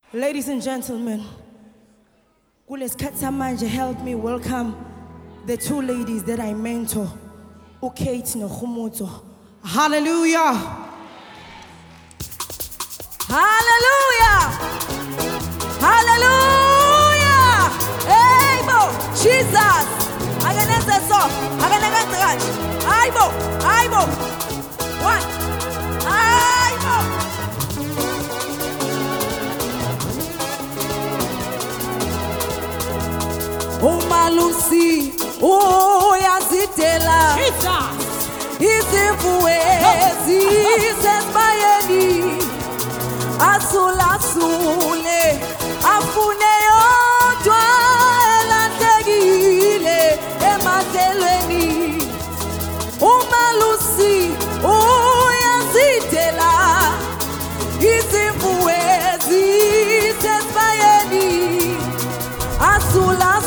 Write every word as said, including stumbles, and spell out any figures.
Ladies and gentlemen, kulesikhathi samanje, help me welcome the two ladies that I mentor, uKate noKhumudzo. Hallelujah. Hallelujah. Hallelujah. Aibo, Jesus. Aganenza so, aganenza gach. Aibo, aibo. One. Aibo. Umalusi, uyazitela. Jesus. Izifuezi zesmayeni. Asula sule, afune yodwa elantegile emazelweni. Umalusi uyazitela, izimfuezi zesmayeni. Asula